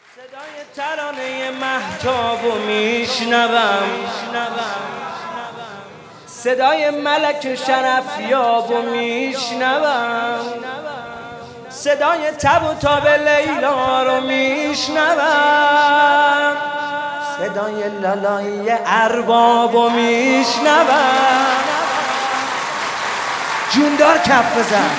صدای ترانه مهتابو میشنوم، صدای ملک شرفیابو میشنوم، صدای تب و تاب لیلا رو میشنوم، صدای لالایی اربابو میشنوم. جوندار کف بزن.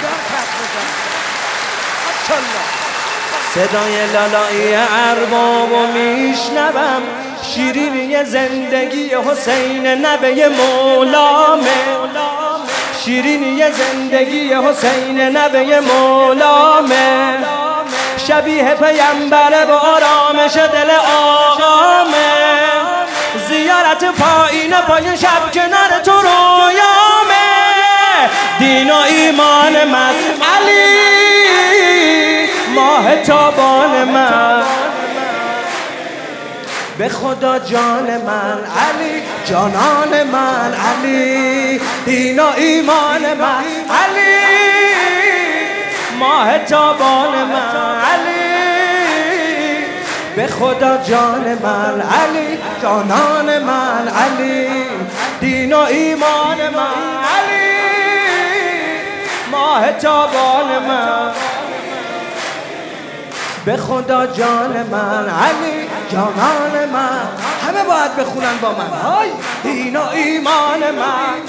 صدای لالایی اربابو میشنوم، شیرینی زندگی حسین نبی مولامه، شیرینی زندگی حسین نبی مولامه، شبیه پیمبر با آرامش دل آقامه، زیارت پایین پای شب کنار تو رویامه، دین و ایمان من علی ماه تابان من، به خدا جان من علی جانان من علی، دین و ایمان من علی ماه تابان من علی، به خدا جان من علی جانان من علی، دین و ایمان من علی ماه تابان من، به خدا جان من علی جانان من. همه باید بخونن با من. های دین و ایمان من،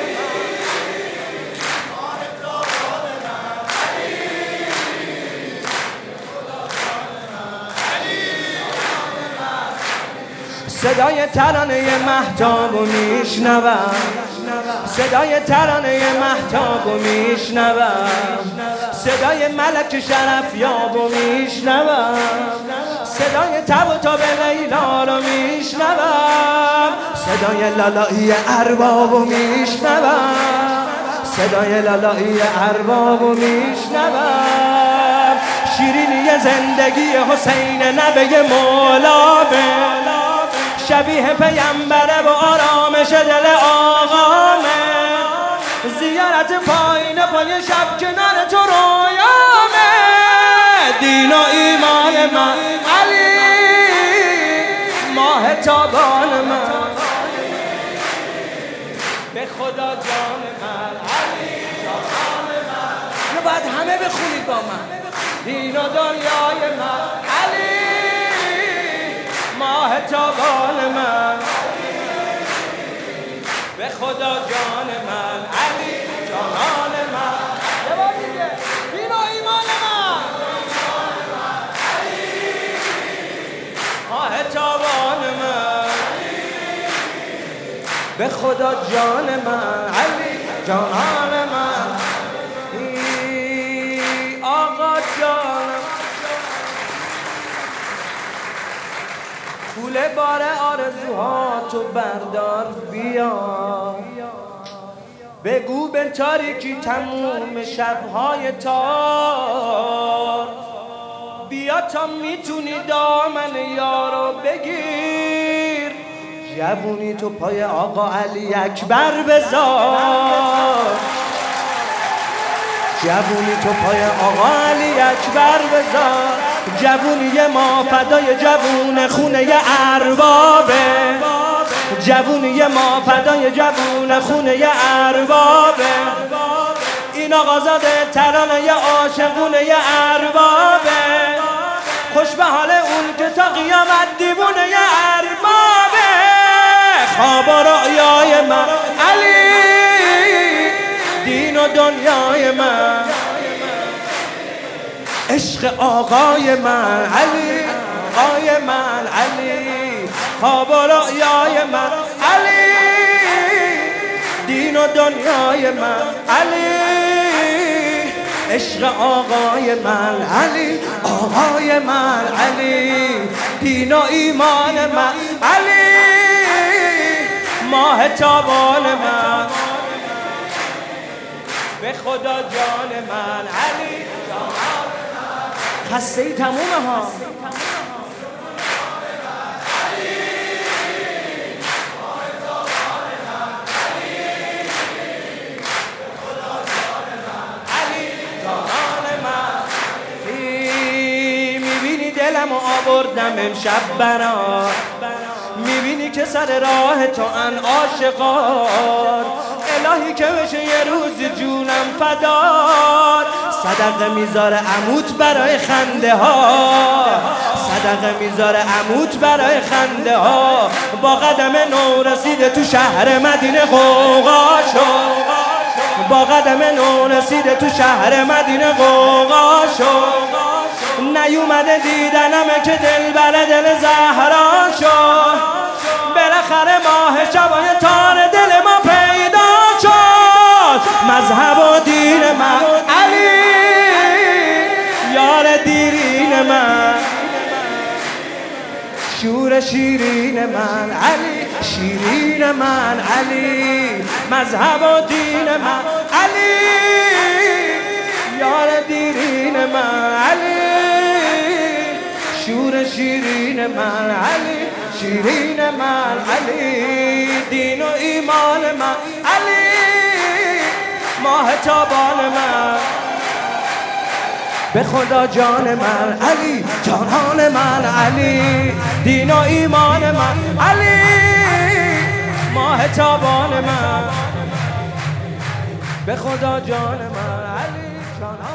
صدای ترانه مهتابو میشنوم، صدای ترانه مهتابو میشنوم، صدای ملک شرفیابو میشنوم، صدای تب و تاب لیلا رو میشنوم، صدای لالایی اربابو میشنوم، صدای لالایی اربابو میشنوم، شیرینی زندگی حسین نبی مولامه، شبیه پیمبره و آرامش دل آقامه، زیارت پایین پای شب کنار تو رویامه، دین و ایمان من علی ماه تابان من، به خدا جان من علی جان من. اینو باید همه بخونید با من. دین و دنیای من علی ماه تابان من، به خدا جان من علی جانان من. یه بار دیگه دین و ایمان من علی ماه تابان من، به خدا جان من علی جانان من. آقا جانم کوله بار آرزوها تو بردار بیا، بگو به تاریکی تموم شبهای تار، بیا تا میتونی دامن یارو بگیر، جوونی تو پای آقا علی اکبر بذار، جوونی تو پای آقا علی اکبر بذار، جوونی ما فدای جوون خونه اربابه، جوونی ما فدای جوون خونه اربابه، این آقازاده ترانه عاشقونه اربابه، خوش به حال اون که تا قیامت دیوونه اربابه، خواب و رؤیای من علی دین و دنیای من، عشق آقای من علی آقای من علی، خواب و رؤیای من علی دین و دنیای من علی، عشق آقای من علی آقای من علی، دین و ایمان من علی ماه تابان من، به خدا جان من علی خسته ای تمومه ها. میبینی دلم خریدم و آوردم امشب برات، میبینی که سر راه تو ان عاشقان، الهی که بشه یه روز جونم فدار. صدقه میذاره عموت برای خنده ها، صدقه میذاره عموت برای خنده ها. با قدم نو رسیده تو شهر مدینه غوغا شد، با قدم نو رسیده تو شهر مدینه غوغا شد. نیومده دیدنمه که دل بر دل زهرا شد، بالاخره ماه شبای تار دل ما پیدا شد. مذهب و دین من علی، یار دیرین من، شور شیرین من علی، شیرین من علی. مذهب و دین من علی، یار دیرین من علی، شور شیرین من علی، شیرین من علی. دین و ایمان من علی، ماه تابان من، به خدا جان من علی، جانان من علی. دین و ایمان من علی، ماه تابان من، به خدا جان من علی، جانان